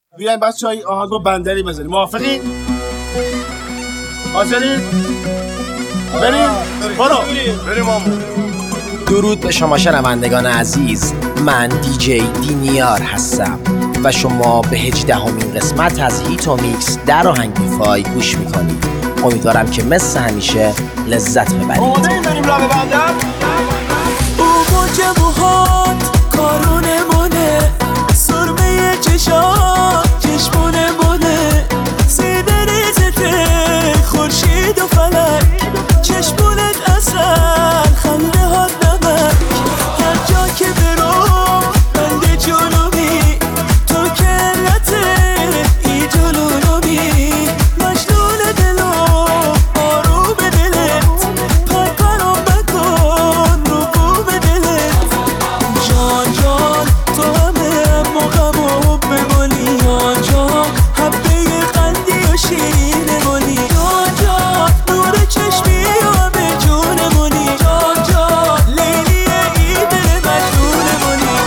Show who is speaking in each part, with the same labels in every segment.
Speaker 1: بیاین بچه‌ها این آهنگو بندری بزنیم. موافقین؟ حاضرین؟ بریم
Speaker 2: درود به شما شنوندگان عزیز، من دیجی دینیار هستم و شما به 18مین قسمت از هیت و میکس در آهنگیفای گوش میکنید. امیدوارم که مثل همیشه لذت ببرید.
Speaker 1: آماده بریم را ببندم؟
Speaker 3: او موج موهات کارونه مونه، سرمه چشات چشمونه مونه، سینه ریزته خورشید و فلک، چشمونت اصل خنده ها نمک، هر جا که برو بنده جنوبی، تو که علته ای جلونوبی، مجنون دلو آروم دلت، پرپرام بکن رو بوم دلت، جان جان تو همه موقعمو بمانی، جان جان حبه قندی و شیرین مانی، جان جان نور چشمی و همه جونمونی، جان جان لیلی ای دل مجنونمونی.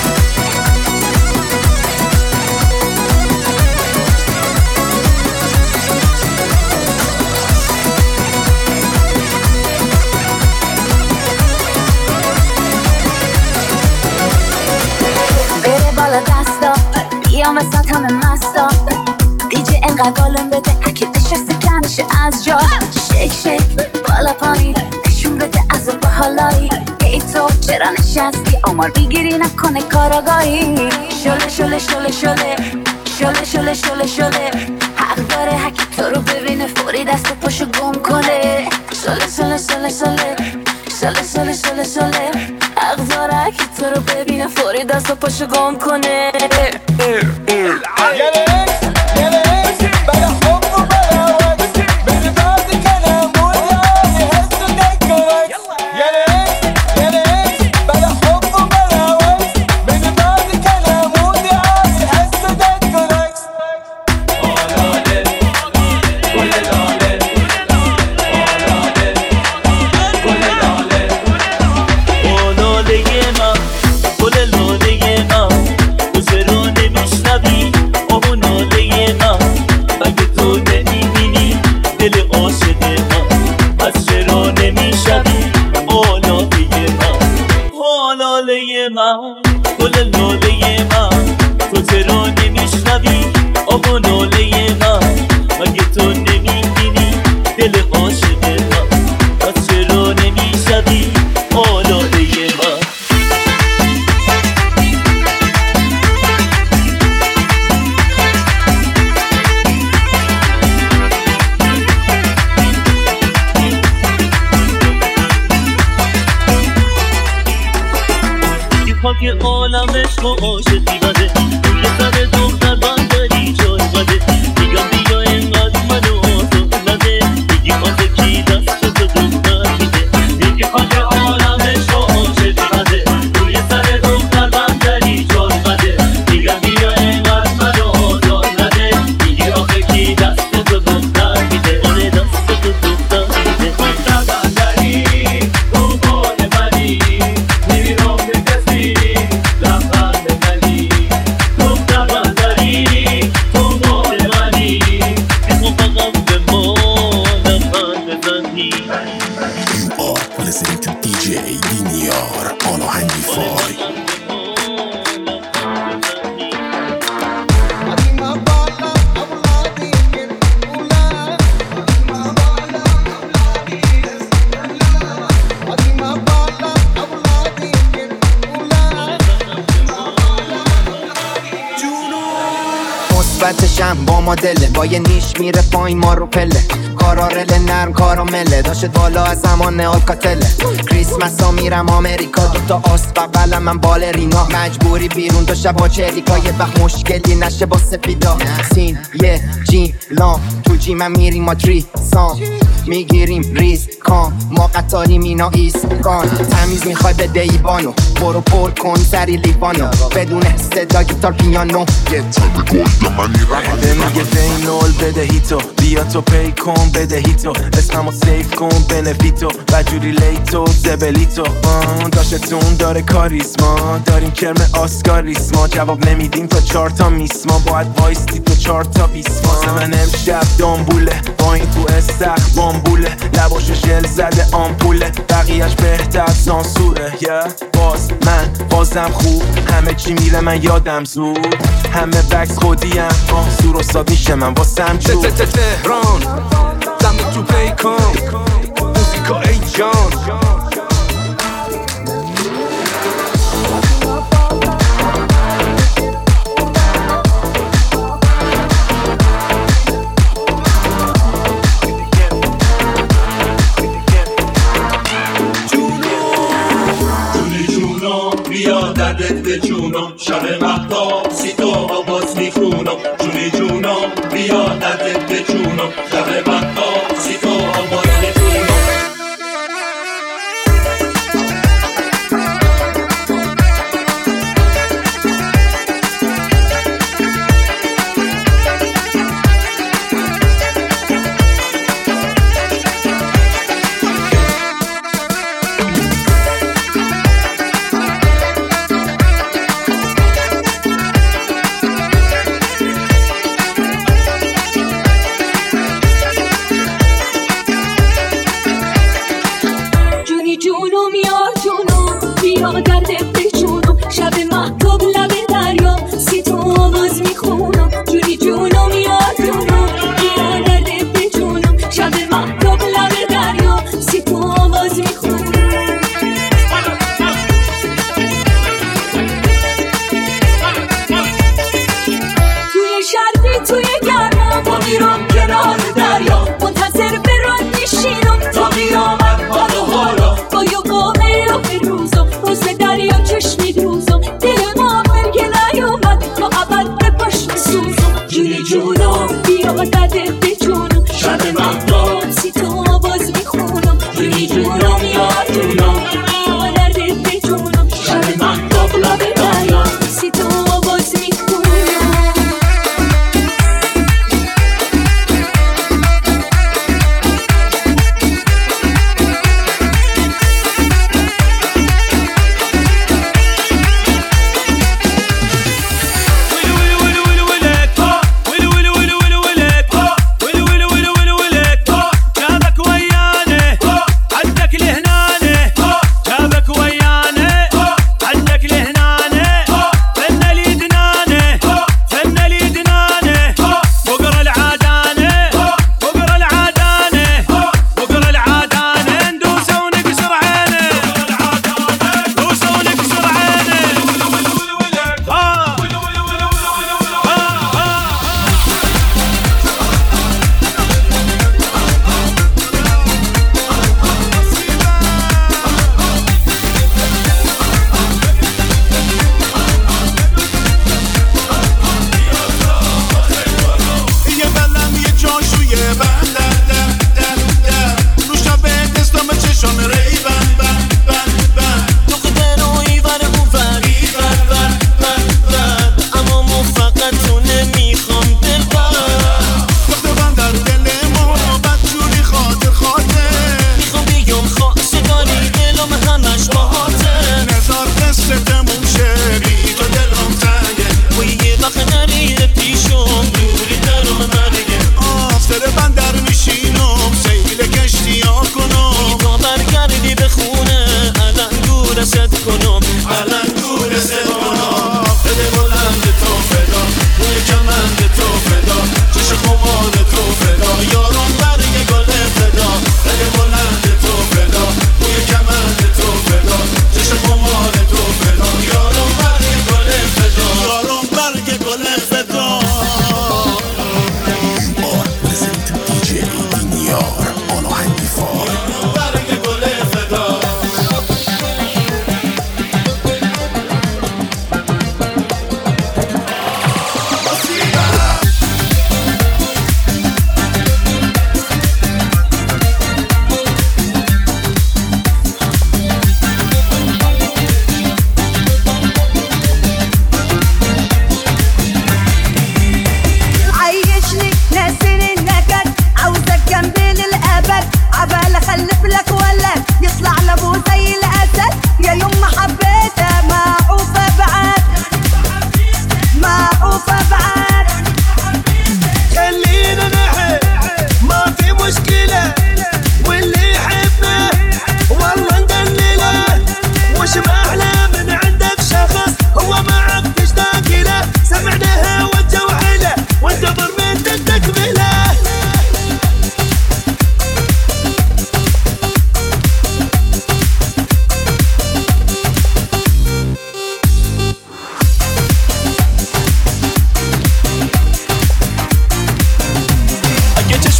Speaker 4: بره بالا دستا بیام وسط همه مستا، دیجی انقدر گالم بده اگه نشسته کنشه از جا، شیک شیک بالا پایین نشون بده از با حالایی، ای تو چرا نشستی آمار بگیری نکنه کاراگاهی، شله شله شله شله شله شله شله شله، حق داره هکی تو رو ببینه فوری دست و پاشو گم کنه، شله شله شله شله شله شله شله شله، حق داره هکی تو رو ببینه فوری دست و پاشو گم کنه.
Speaker 5: مثبتشم با مدله، با یه نیش میره پایین ما رو پله، کارارل نرم کارامله، داشت بالا از زمان آلکاتله، کریسمس ها میرم آمریکا، دوتا آس بغلم من بالرینا، مجبوری بیرون دو شبا چریکا، یه وقت مشکلی نشه با سپیدا، سین یه جیلان تو جیمم میریم ما تریسان، میگیریم ریز کام، ما قطاریم اینا ایسکان، تمیز میخوای بده ایبانو، برو پر کن سری لیوانو، بدون صدا گیتار پیانو، یه تاپی گلد من
Speaker 6: من میرم
Speaker 3: به میگه بین نول بدهی تو بیا تو پی کن بدهی تو اسممو سیف کن بنفیتو وجوری لیتو زبلیتو داشتتون داره کاریزما داریم کرم آسکاریسما جواب نمیدیم تا 4 تا میسما باید وایستی تو 4 تا بیسما من امشب دامبوله با این تو استخ بامبوله لباشو ژل زده آمپوله بقیهش بهتر سانسوره بازم خوب همه چی میره من یادم زود همه بکس خودیم سور استاد میشه من واسم جو تهران دم تو پیکان موزیکا ای جان
Speaker 7: بیا دردت به جونم شب مهتاب سی تو آواز میخونم جونی جونم بیا دردت به جونم شب مهتاب سی تو آواز میخونم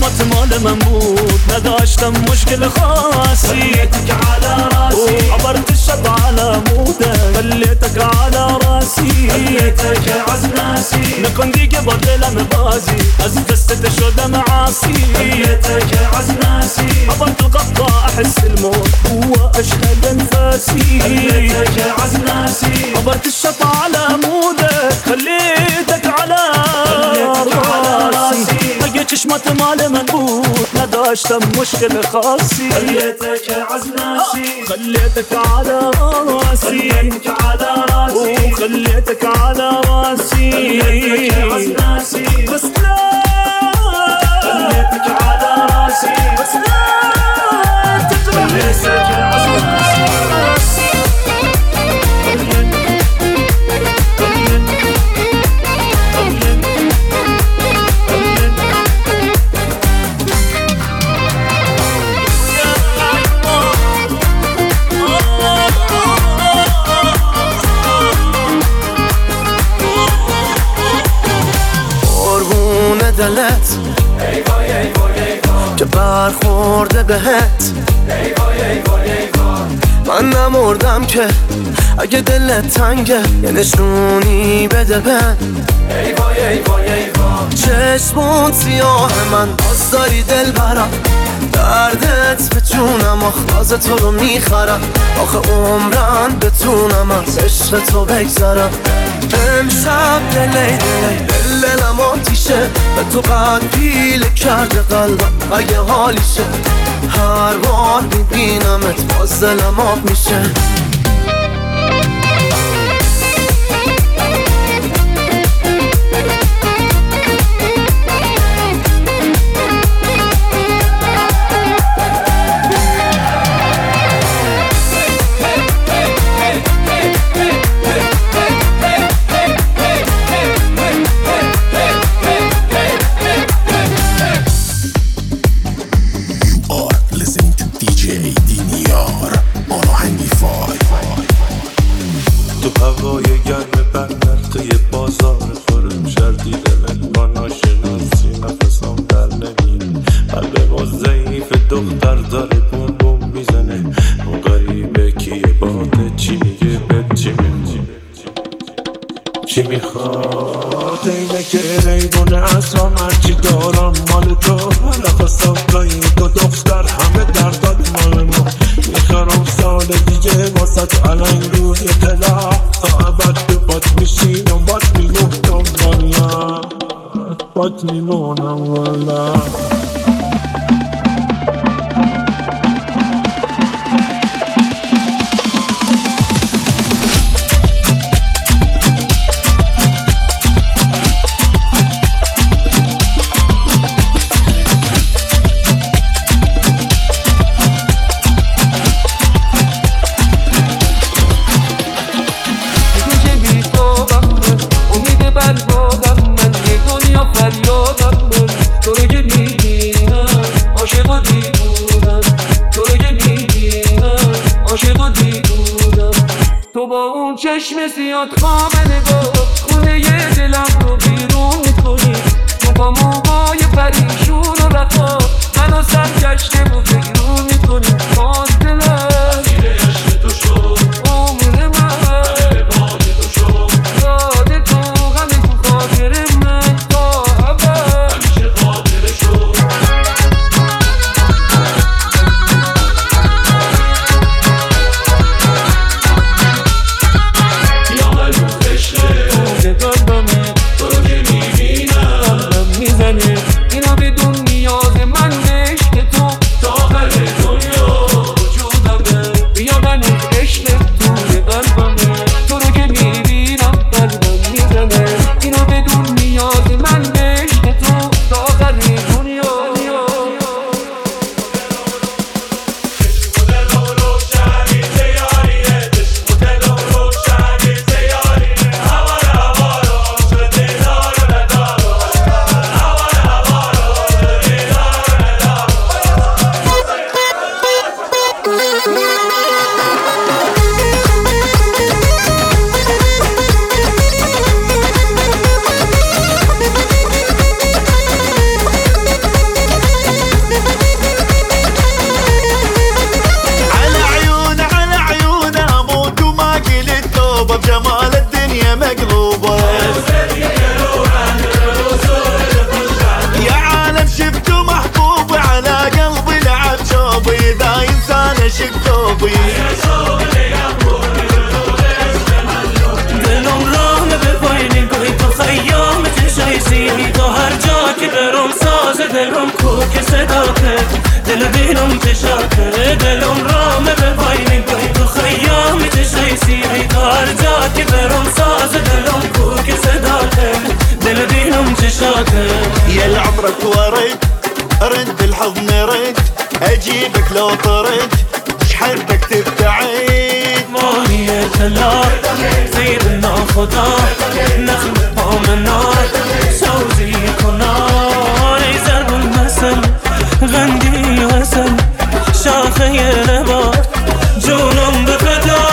Speaker 6: چشمات مال من بود نداشتم مشکل خاصی خليتك على راسي عبرت الشط على مودك خليتك على راسي خليتك عز ناسي نكون دیگه با دلم بازی از قصة شدم عاصي خليتك عز ناسي عبرت القطة احس الموت هو اشهد انفاسي خليتك عز ناسي عبرت الشط على مودك خليتك على راسي اگه چشمات مال من بود نداشتم مشکل خاصی خليتك عز ناسي خليتك على راسي خليتك على راسي خليتك على راسي خليتك عز ناسي بس لا خليتك على راسي بس لا تجرح خليتك عز ناسي
Speaker 3: دلت که برخورده بهت من نمردم که اگه دلت تنگه یه نشونی بده بن چشمون سیاه من باز داری دل برم دردت به جونم آخلاز تو رو میخرم آخه عمرن بتونم از عشق تو بگذرم امشب دلی دلم آتیشه به تو قد پیله کرده قلبم اگه حالیشه هر بار میبینمت باز دلم آب میشه
Speaker 8: چی میخواد اینه که حیوانه اسرام هرچی دارم مال تو نخواستم گاهی دو دختر همه درداد مال ما میخرم سال دیگه واسه تو علنگ روی طلا تا ابد به بات میشینم بات میمونم والا بات میمونم والا
Speaker 9: چشم زیاد خامه نگاه خونه یه دلم رو بیرون میکنی موقع موقعای پریشون و رفا منو سرگشته و بیرون میکنی باز دلم میره عشق تو شد عمر من به باد تو شد یاد تو همه تو خاطر من تا ابد همیشه خاطر شد
Speaker 7: روی
Speaker 6: دلم راه به پایین گوی تو خیام چشای سیری تو هر جا که برم ساز دلم کوک صداته دل دینم چشاته دلم راه به پایین گوی تو خیام چشای سیری تو هر جا که برم ساز دلم کوک صداته دل دینم چشاته
Speaker 7: يا العمرك ورد رد الحضن رد اجيبك لو طرد شحبك تبتعد
Speaker 6: ماهي تلار سيدنا خدا نخلق من نار سوزي كنار يزرب المثل غندي وسل شاخي نبات جونم بفدا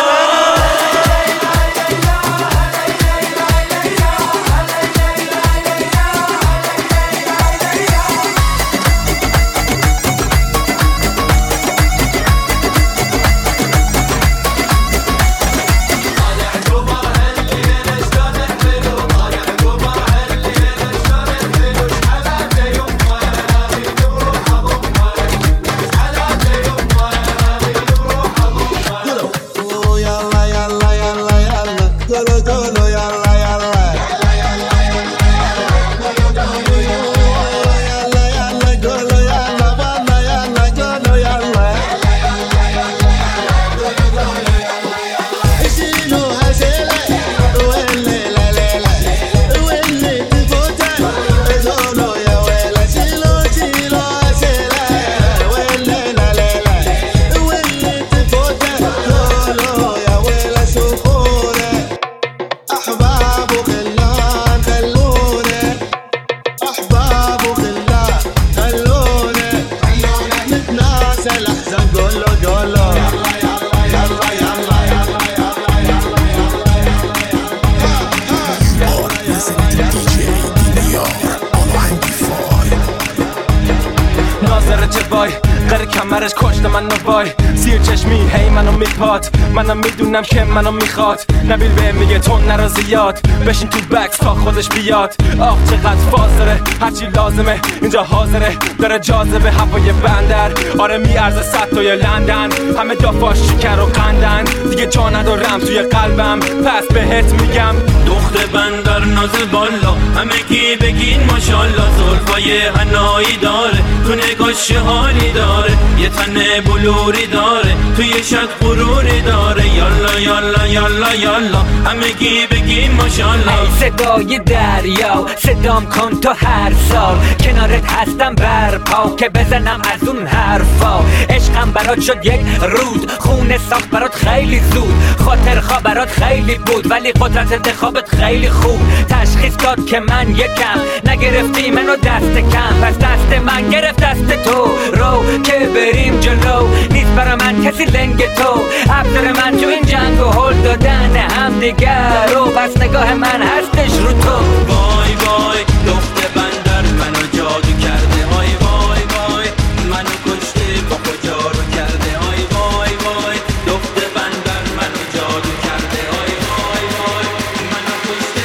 Speaker 3: قره کمرش کشت من وای زیر چشمی هی منو میپاد منم میدونم که منو میخواد نبیل به میگه تو نرا زیاد بشین تو بکس تا خودش بیاد آخ چقدر فاز داره هرچی لازمه اینجا حاضره داره جاذبه هوای بندر آره میارزه 100 تا لندن همه دافاش شکر و قندن دیگه جا ندارم توی قلبم پس بهت میگم
Speaker 6: دخت بندر نازل بالا همه کی بگین ماشالله زلفای حنایی داره تو نگاش حالی داره یه تن بلوری داره توی شد غروری داره یالا یالا یالا یالا همه کی بگین ماشالله
Speaker 10: ای صدای دریا صدام کن تو هر سال کنارت هستم برپا که بزنم از اون حرفا عشقم برات شد یک رود خونه ساخت برات خیلی زود خاطر خواب برات خیلی بود ولی قدرت انتخابت خیلی خوب تشخیص داد که من یکم نگرفتی منو دست کم پس دست من گرفت دست تو رو که بریم جلو نیست برا من کسی لنگ تو ابزار من تو این جنگ و هل دادن هم دیگر رو پس نگاه من هستش رو تو
Speaker 6: وای وای دخت بندر منو جادو کرده های وای وای منو کشته با کجا رو کرده های وای وای دخت بندر منو جادو کرده های وای وای منو کشته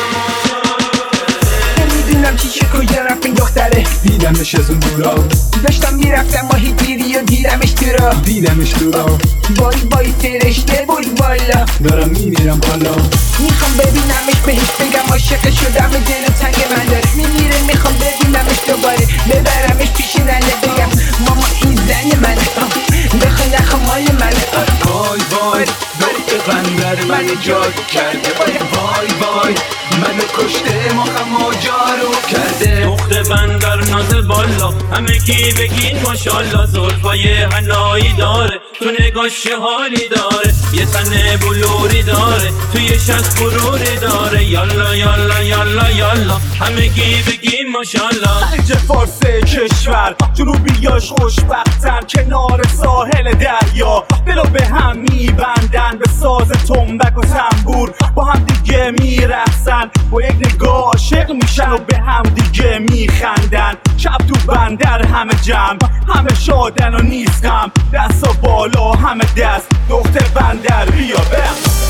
Speaker 11: نمیدونم چی چه کجا رفت این دختره
Speaker 12: دیدمش از اون دورا
Speaker 11: داشتم میرفتم ماهی گیری و دیدمش تو را
Speaker 12: دیدمش تو را
Speaker 11: وای وای فرشته بود والا
Speaker 12: دارم میمیرم حالا
Speaker 11: میخوام ببینمش بهش بگم عاشق شدم دل و تنگ من داره میمیره میخوام ببینمش دوباره ببرمش پیش ننه بگم ماما این زن منه بخواه نخواه مال منه
Speaker 12: وای وای دخت بندر من جادو کرده وای وای منو کشته مخم و جارو کرده
Speaker 6: دخت بندر نازل بالا همه کی بگین ماشالله زلفای حنایی داره تو نگاش حالی داره یه تن بلوری داره توی شست غروری داره یالا یالا یالا یالا همه کی بگین ماشالله
Speaker 13: خلیج فارس کشور جنوبیاش خوشبختن کنار ساحل دریا دلو به هم میبندن به ساز تنبک و تنبور با هم دیگه میرقصن با یک نگاه عاشق میشن و به هم دیگه میخندن شب تو بندر همه جمع همه شادن و نیست غم دستا بالا همه دست دختر بندر بیا بم